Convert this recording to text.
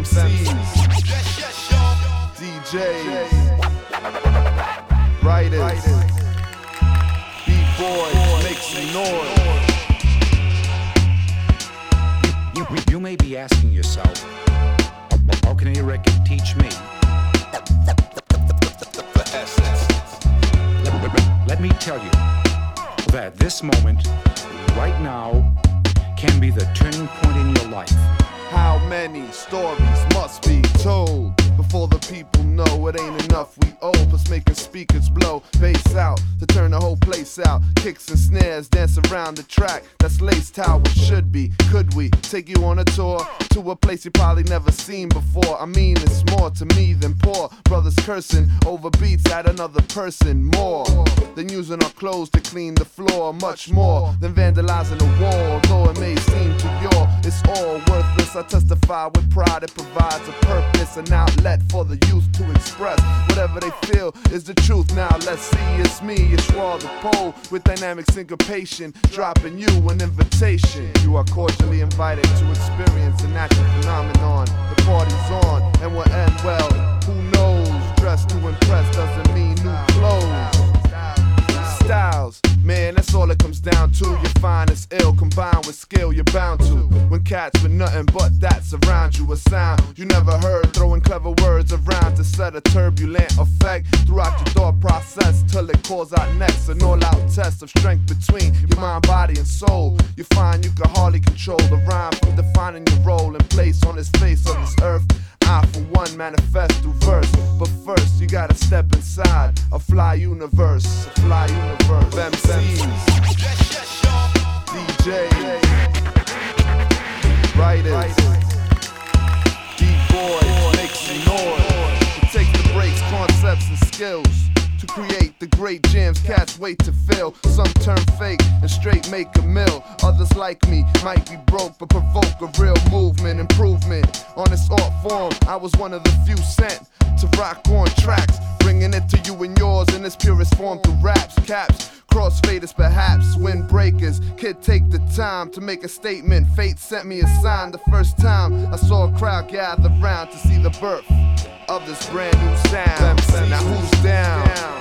MCs, DJs, writers, B-boys, make some noise. You may be asking yourself, how can a record teach me? Let me tell you that this moment, right now, can be the turning point in your life. How many stories must be told before the people know it ain't enough we owe? Plus making speakers blow bass out to turn the whole place out. Kicks and snares dance around the track that's laced how it should be. Could we take you on a tour to a place you probably never seen before? I mean, it's more to me than poor brothers cursing over beats at another person. More than using our clothes to clean the floor. Much more than vandalizing a wall. Though it may seem to you it's all worthless, I testify with pride it provides a purpose, an outlet for the youth to express whatever they feel is the truth. Now let's see, it's me, it's Raw the Pole with dynamic syncopation, dropping you an invitation. You are cordially invited to experience a natural phenomenon. The party's on and we'll end well. Who knows? Dressed to impress doesn't mean new clothes. Styles, man, that's all it comes down to. Your finest ill combined with skill, you're bound to. When cats with nothing but that surround you, a sound you never heard, throwing clever words around to set a turbulent effect throughout your thought process till it calls out next. An all-out test of strength between your mind, body, and soul. You find you can hardly control the rhyme from defining your role and place on this face of this earth. I for one manifest through verse, but first you gotta step inside a fly universe, a fly universe. MCs, DJs, writers, B-boys, make some noise. It takes the breaks, concepts, and skills to create the great jams cats wait to fill. Some turn fake and straight make a mill. Others like me might be broke but provoke a real movement, improvement. On this art form, I was one of the few sent to rock on tracks, bringing it to you and yours in its purest form through raps, caps, crossfaders perhaps, windbreakers. Kid, take the time to make a statement. Fate sent me a sign the first time I saw a crowd gather round to see the birth of this brand new sound. Now who's down?